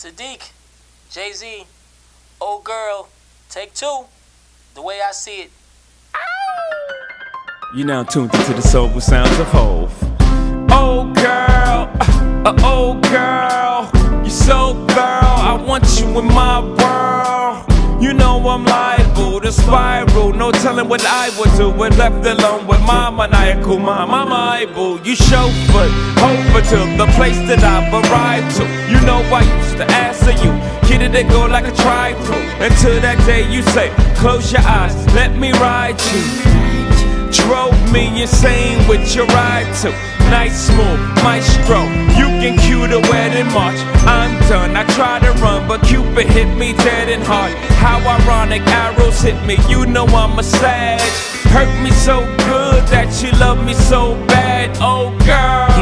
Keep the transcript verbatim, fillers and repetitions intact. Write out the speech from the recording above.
Sadiq, Jay-Z, old girl, take two, the way I see it. You now tuned into the soulful sounds of Hov. Oh girl, uh, oh girl, you so girl, I want you in my world. You know I'm liable to spiral, no telling what I would do when left alone with my maniacal mind. My Bible, you chauffeur over to the place that I've arrived to. You know I used to answer you, kitty that go like a trifle. Until that day you say, close your eyes, let me ride you. Drove me insane with your ride to nice smooth maestro. You can cue the wedding march. I'm done, I try to run, but Cupid hit me dead and hard. How ironic, arrows hit me, you know I'm a sage. Hurt me so good that you love me so bad, oh girl.